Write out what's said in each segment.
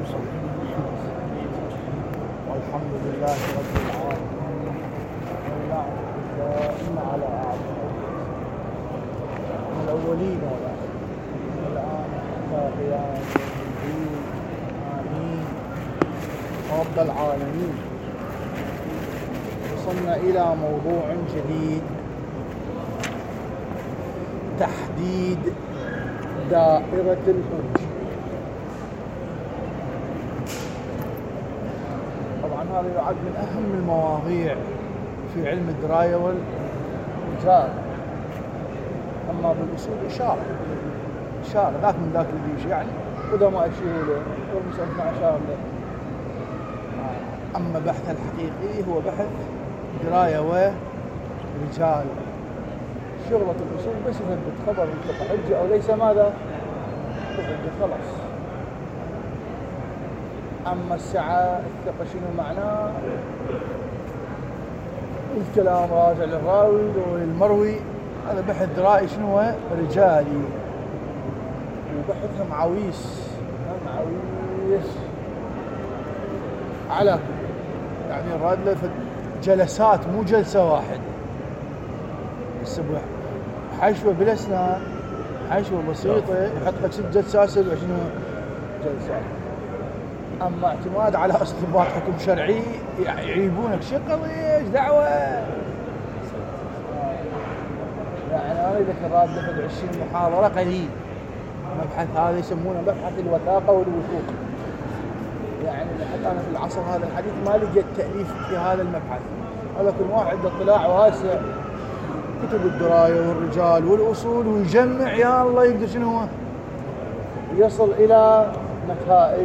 والحمد لله رب العالمين والنعمة الدائمة على أعمالنا الأولين والآخرين والآن إلى قيام الدين. آمين رب العالمين. وصلنا إلى موضوع جديد، تحديد دائرة الحج. طبعا هذا يعد من أهم المواضيع في علم الدراية والرجال. أما بالأصول إشارة ذاك من ذاك اللي يجي يعني وده ما أشيره له والمسألة ما أشار له. أما بحث الحقيقي هو بحث دراية ورجال. شغلة الأصول بس يثبت خبر انتقى حجة أو ليس ماذا حجة خلاص. أما السعة الثقة شنو معناه؟ الكلام راجع للراوي والمروي. هذا بحث درائي شنو هو؟ رجالي. وبحثهم عويس على يعني الراد له جلسات مو جلسة واحدة. السبع حشوة بلا اسنان، حشوة بسيطة يحط لك 6 جلسات 27 جلسات. أما اعتماد على استنباط حكم شرعي يعيبونك شو قضية ايش دعوة. يعني أنا إذا كان راد له 20 محاضرة قليل. مبحث هذا يسمونه مبحث الوثاقة والوثوق. يعني حتى أنا في العصر هذا الحديث ما لقيت تأليف في هذا المبحث. هذا كل واحد عنده اطلاع واسع، كتب الدراية والرجال والأصول ويجمع يا الله يقدر شنو هو يصل إلى نتائج.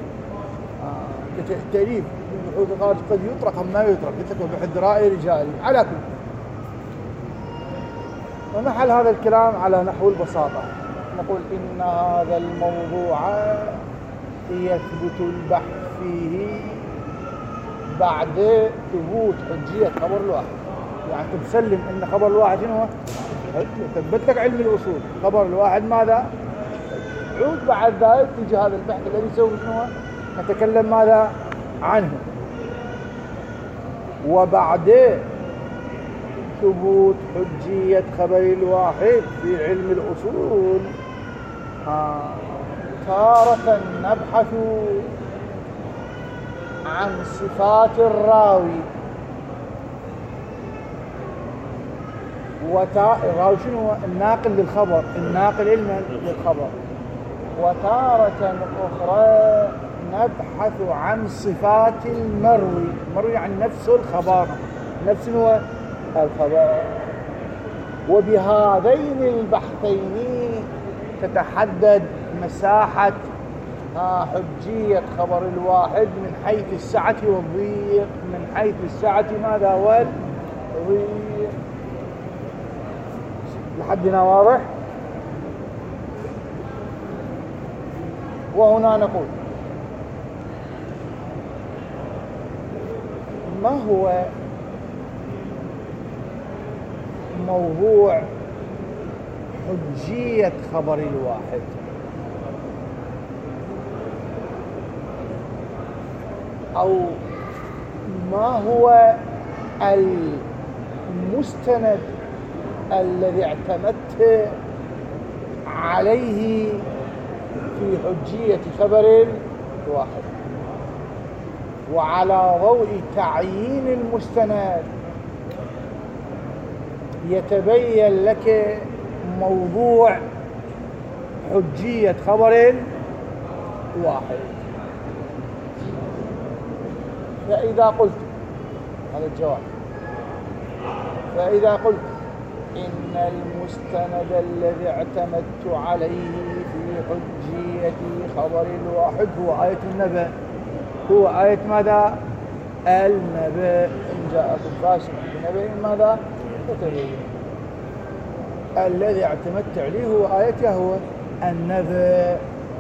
التأليف بالبحوث الخارج قد يطرق أم ما يطرق. قلت لك بحث درائي رجالي على كل. ونحل هذا الكلام على نحو البساطة. نقول إن هذا الموضوع يثبت البحث فيه بعد ثبوت حجية خبر الواحد. يعني تسلم إن خبر الواحد شنو هو؟ ثبت لك علم الأصول خبر الواحد ماذا؟ عود بعد ذلك تيجي هذا البحث الذي يسوي شنو هو؟ نتكلم ماذا عنه. وبعد ثبوت حجية خبر الواحد في علم الأصول تارة نبحث عن صفات الراوي. الراوي شنو هو؟ الناقل للخبر، الناقل علما للخبر. وتارة أخرى نبحث عن صفات المروي يعني نفسه الخبر، نفس هو الخبر. وبهذين البحثين تتحدد مساحة حجية خبر الواحد من حيث السعة والضيق. من حيث السعة ماذا والضيق. لحدنا واضح؟ وهنا نقول ما هو موضوع حجية خبر الواحد؟ أو ما هو المستند الذي اعتمدت عليه في حجية خبر الواحد؟ وعلى ضوء تعيين المستند يتبين لك موضوع حجية خبر الواحد. فإذا قلت هذا الجواب، فإذا قلت إن المستند الذي اعتمدت عليه في حجية خبر الواحد هو آية النبأ. هو آية ماذا؟ النبأ. إن جاءكم فاسق بنبأ ماذا؟ فتبين. الذي اعتمدت عليه هو آية هو النبأ.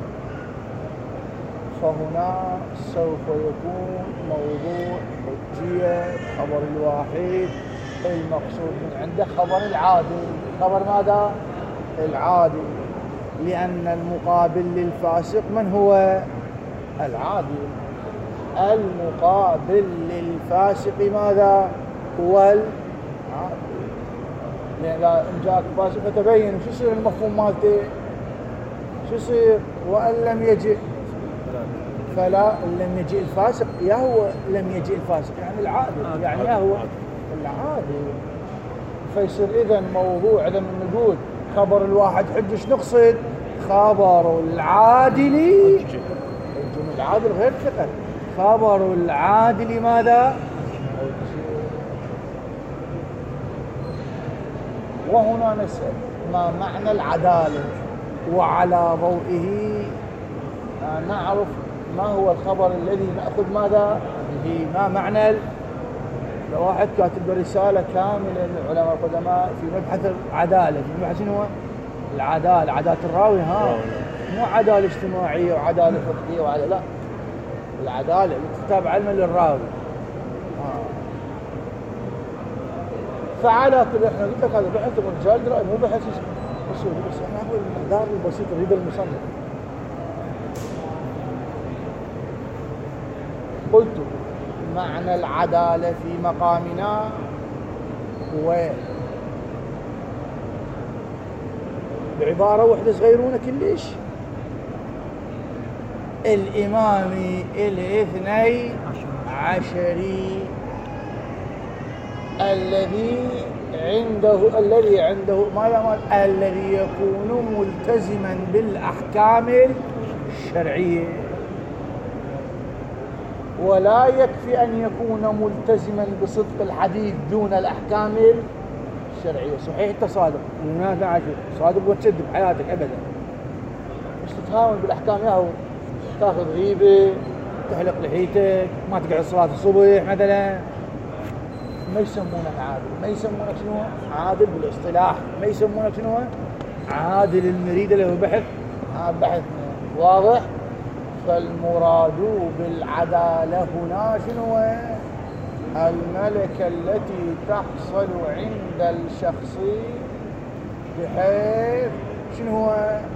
فهنا سوف يكون موضوع حجية خبر الواحد المقصود من عنده خبر العادل. خبر ماذا؟ العادل. لأن المقابل للفاسق من هو؟ العادل. المقابل للفاسق ماذا؟ هو العادل. لأن إذا جاءك فاسق فتبين شو يصير المفهوم مالته؟ شو يصير؟ وأن لم يجئ فلا لم يجئ الفاسق، يا هو لم يجئ الفاسق يعني العادل، يعني يا هو العادل. فيصير إذن موضوع إذا من نقول خبر الواحد حج، شو نقصد؟ خبر العادل، العادل غير ثقة، خبر العادل ماذا؟ وهنا نسأل ما معنى العدالة، وعلى ضوئه نعرف ما هو الخبر الذي نأخذ ماذا به. ما معنى لو واحد كاتب رسالة كاملة للعلماء القدماء في مبحث العدالة، في مبحث شنو هو؟ العدالة، عدالة الراوي، مو عدالة اجتماعية وعدالة فقهية وعدالة، لا، العدالة كتاب علم للراوي. فعلى كل احنا قلت لك هذا بحث الرجال رأي، مو بحث اصولي، بس احنا ناخذ المقدار البسيط رضا المصنف. قلت معنى العدالة في مقامنا هو بعبارة واحدة صغيرونة كلش، الإمام الاثني عشري الذي عنده الذي يكون ملتزما بالأحكام الشرعية. ولا يكفي أن يكون ملتزما بصدق الحديث دون الأحكام الشرعية. صحيح أنت صادق ومنافع عشر صادق وتسد بحياتك أبدا، مش تتهاون بالأحكام، ياهو تاخذ غيبة، تحلق لحيتك، ما تقعد صلاة الصبح مثلا، ما يسمونك عادل. ما يسمونك شنو عادل بالاصطلاح، ما يسمونك شنو عادل. المريد اللي هو بحث بحث واضح. فالمراد بالعدالة هنا شنو؟ الملكة التي تحصل عند الشخص بحيث شنو؟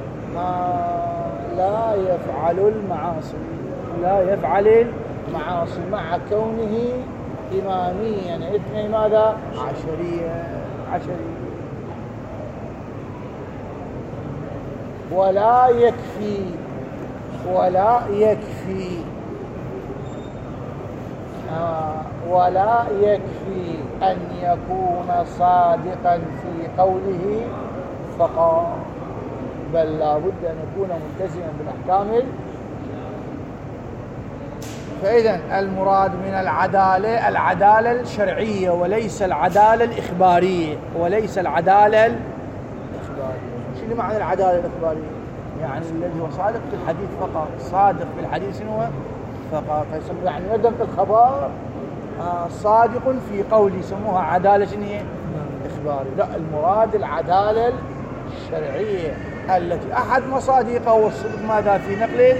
لا يفعل المعاصي، لا يفعل المعاصي مع كونه إماميا اثني ماذا؟ عشرية. ولا يكفي أن يكون صادقا في قوله فقط، بل لا بد أن يكون ملتزما بالأحكام. فإذا المراد من العدالة الشرعية وليس العدالة الإخبارية، شنو معنى العدالة الإخبارية؟ يعني الذي هو صادق في الحديث فقط، صادق في الحديث هو فقط، يعني ندم في الخبر صادق في قوله، يسموها عدالة إخبارية. لا، المراد العدالة الشرعية التي أحد مصادقه هو الصدق ماذا في نقله.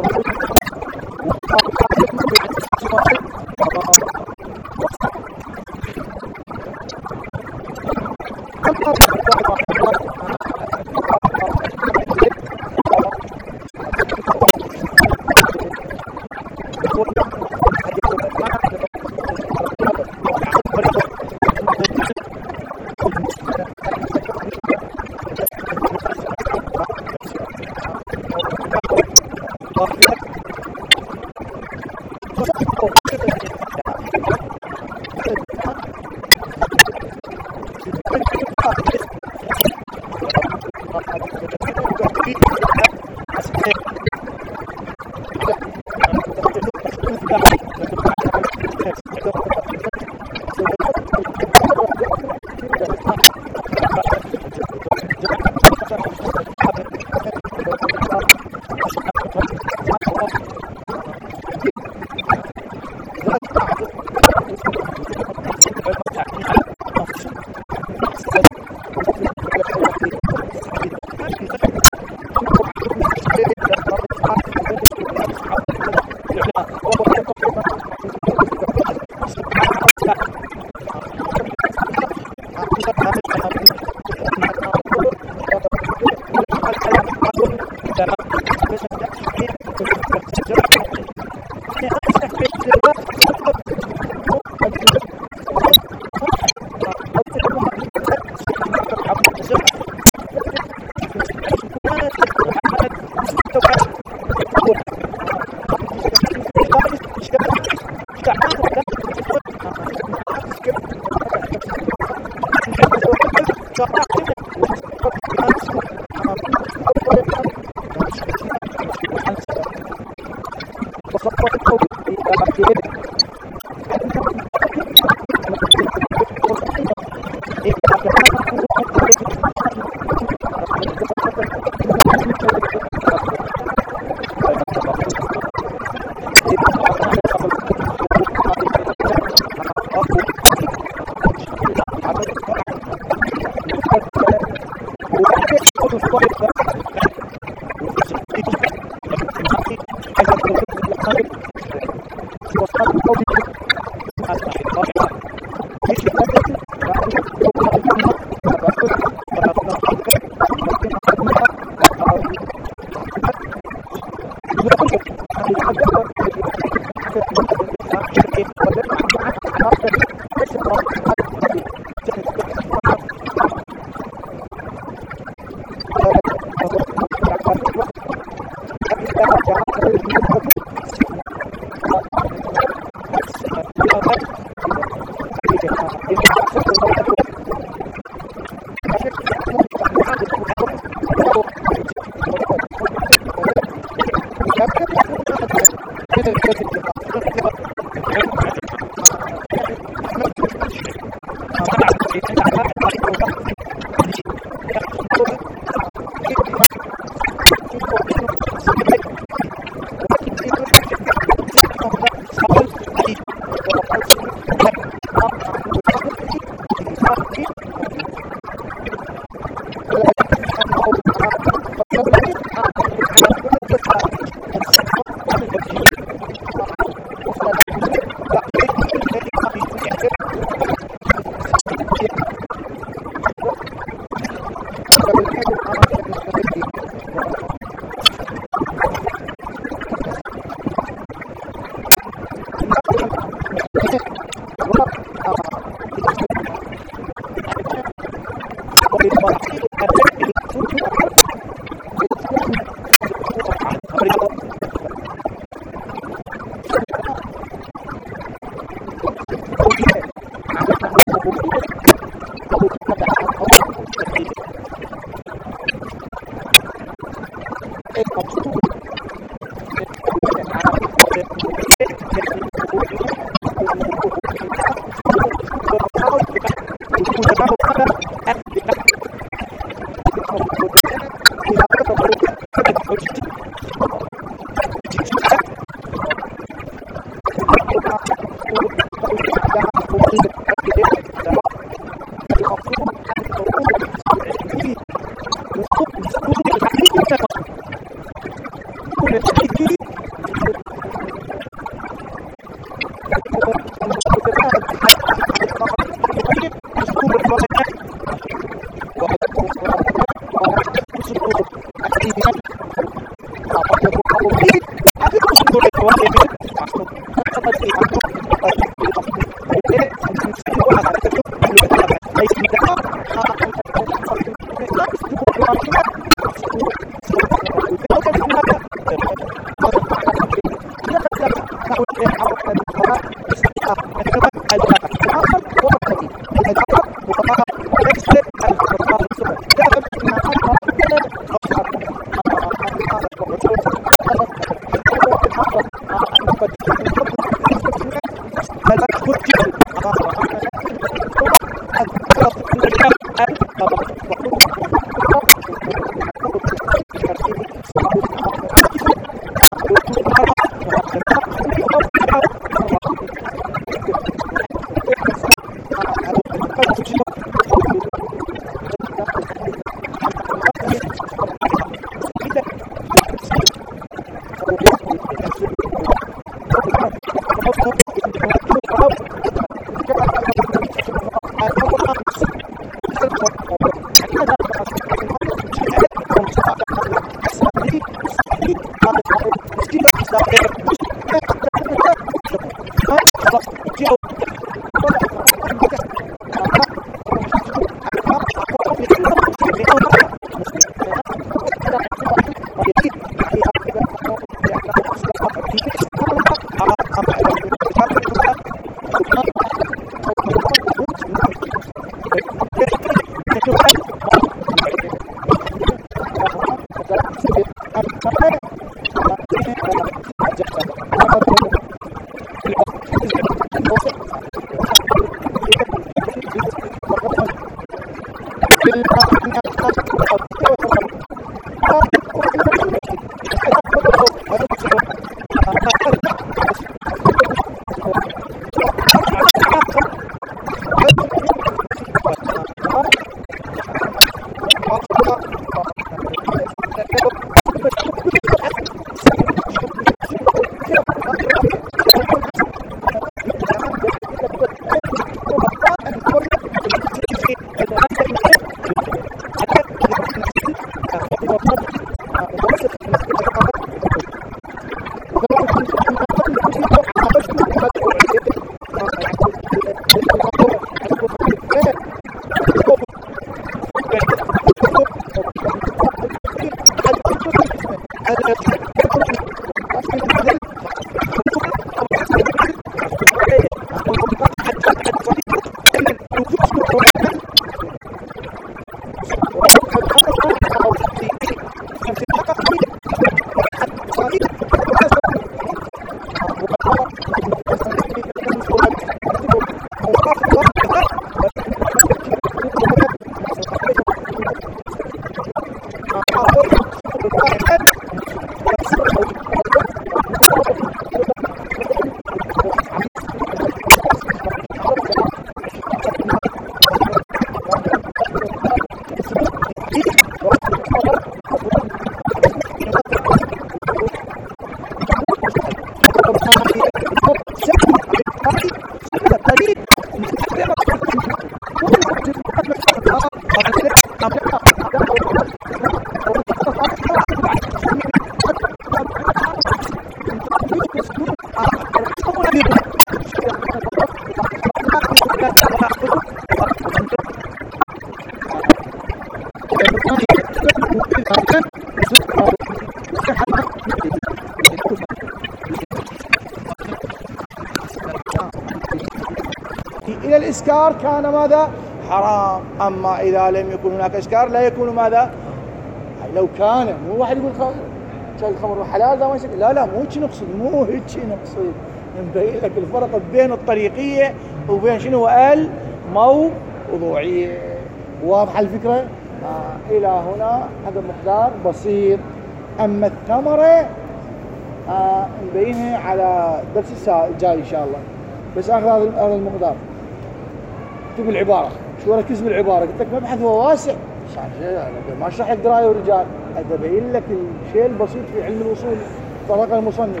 إسكار كان ماذا؟ حرام. أما إذا لم يكن هناك إسكار لا يكون ماذا؟ لو كان مو واحد يقول الخمر حلال ما يصير، لا مو هيك نقصد، مو هيك نقصد، نبين لك الفرق بين الطريقية وبين شنو الموضوعية. واضحة الفكرة؟ إلى هنا هذا مقدار بسيط. أما الثمرة نبينها على الدرس الجاي إن شاء الله. بس أخذ هذا المقدار. اكتب العبارة، شو ركز بالعبارة؟ قلت لك مبحث هو واسع، ما اشرح لك دراية ورجال، أبين لك الشيء البسيط في علم الوصول طرق المصنف.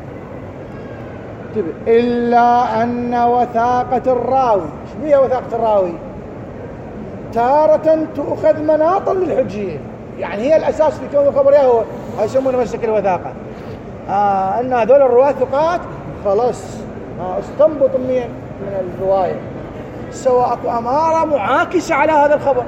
اكتب إلا أن وثاقة الراوي، ايش بيها وثاقة الراوي؟ تارة تؤخذ مناطا للحجية، يعني هي الأساس في كون الخبر هو يسمونه مسلك الوثاقة. أن هذول الرواة ثقات خلاص استنبط من الرواية، سواء أكو أمارة معاكسة على هذا الخبر،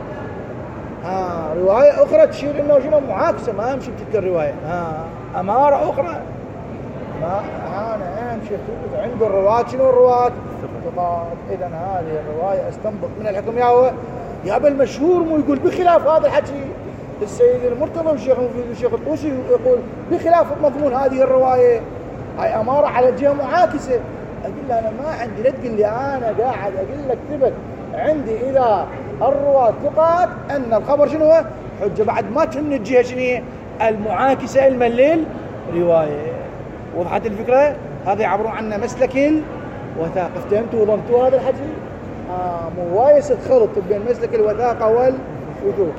رواية أخرى تشير إنه شنو معاكسة، ما أمشي بتلك الرواية، أمارة أخرى ما أنا أمشي عند الرواة شنو الرواة ثقات. إذا هذه الرواية استنبط من الحكم يا بالمشهور مو يقول بخلاف هذا الحكي السيد المرتضى والشيخ المفيد والشيخ الطوسي، يقول بخلاف مضمون هذه الرواية، هاي أمارة على جهة معاكسة. أقول له أنا ما عندي، لا تقول لي أنا قاعد أقول لك ثبت عندي إذا الرواة ثقات أن الخبر شنو هو حجة، بعد ما تهمني الجهة شنو المعاكسة الملل رواية. وضحت الفكرة؟ هذا يعبرون عنه مسلك الوثاقة. افتهمتوا وضمتوا هذا الحكي؟ مو وايس تخلط بين مسلك الوثاقة والوثوق.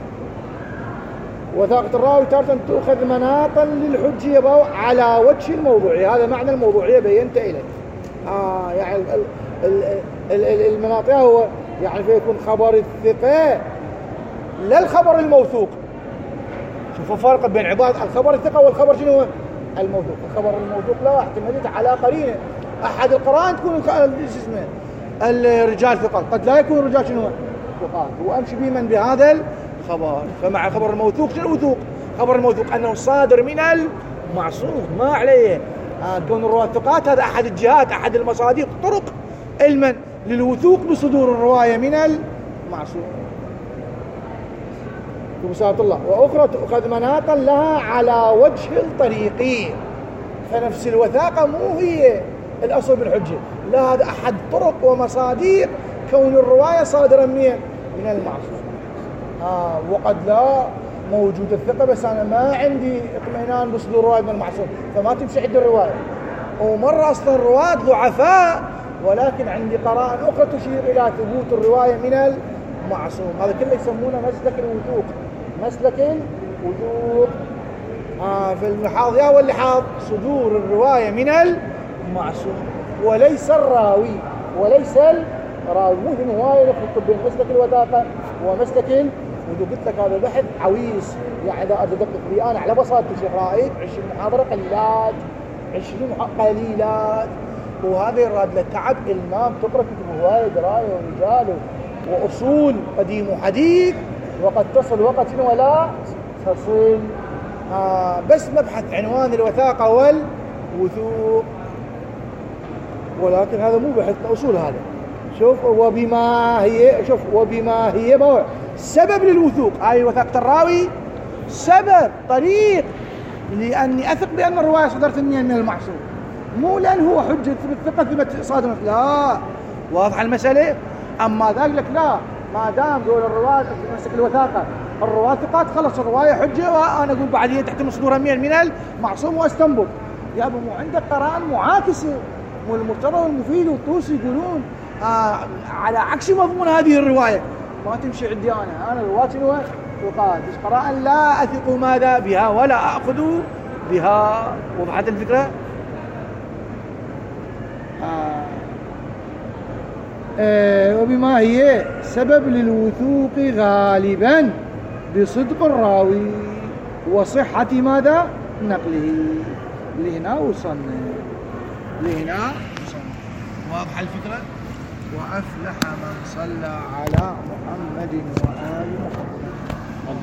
وثاقة الراوي تارة تأخذ مناطا للحجية على وجه الموضوعية، هذا معنى الموضوعية بينت إليك. يعني المناطية هو يعني فيكون خبر الثقة لا الخبر الموثوق. شوفوا فرق بين عبارة الخبر الثقة والخبر شنو هو الموثوق. الخبر الموثوق له احتمالية على قرينة، أحد القرائن تكون اسمه الرجال ثقات، قد لا يكون الرجال شنو ثقات، وأمشي بمن بهذا الخبر. فمع خبر الموثوق شنو الوثوق؟ خبر الموثوق أنه صادر من المعصوم ما عليه. كون الرواة ثقات هذا أحد الجهات، أحد المصادر طرق علما للوثوق بصدور الرواية من المعصوم. بساطة الله. وأخرى تأخذ مناطا لها على وجه الطريقية، فنفس الوثاقة مو هي الأصل بالحجة، لا هذا أحد طرق ومصادر كون الرواية صادرة من المعصوم. وقد لا موجود الثقة بس أنا ما عندي اطمئنان بصدور الرواية من المعصوم، فما تمشي عند الرواية. ومرة أصلا الرواة ضعفاء ولكن عندي قرائن أخرى تشير إلى ثبوت الرواية من المعصوم. هذا كله يسمونه مسلك الوثوق. مسلك الوثوق في المحاض يا واللحاظ صدور الرواية من المعصوم وليس الراوي، وليس الراوي. ممكن هواية نفرق بين مسلك الوثاقة ومسلك الوثوق. قلت لك هذا بحث عويص، يعني إذا أدقق فيه أنا على بساطة الشيخ رائد 20 محاضرة قليلات، 20 قليلات، وهذا يراد له تعب المام تقرأ كتب هواية دراية ورجال وأصول قديم وحديث، وقد تصل وقت ولا تصل. بس مبحث عنوان الوثاقة والوثوق، ولكن هذا مو بحث أصول هذا. شوف وبما هي سبب للوثوق، هاي وثاقة الراوي سبب طريق لأني أثق بأن الرواية صدرت من المعصوم، مو لأن هو حجة بالثقة ثبت صادمة، لا. واضح المسألة؟ أما ذاك لك لا، ما دام دول الرواة مسك الوثاقة الرواة ثقات خلص الرواية حجة، وأنا أقول بعد هي تحت مصدورها من المعصوم واستنبط. يا أبو مو عندك قرائن معاكسة، مو المرتضى والمفيد والطوسي يقولون على عكس مضمون هذه الرواية، ما تمشي عندي أنا الرواة شنو ثقات، بس قرائن لا أثق ماذا بها ولا أخذ بها. وضحت الفكرة؟ وبما هي سبب للوثوق غالبا بصدق الراوي وصحة ماذا نقله. لهنا وصلنا. واضح الفكرة؟ وأفلح من صلى على محمد وآل محمد.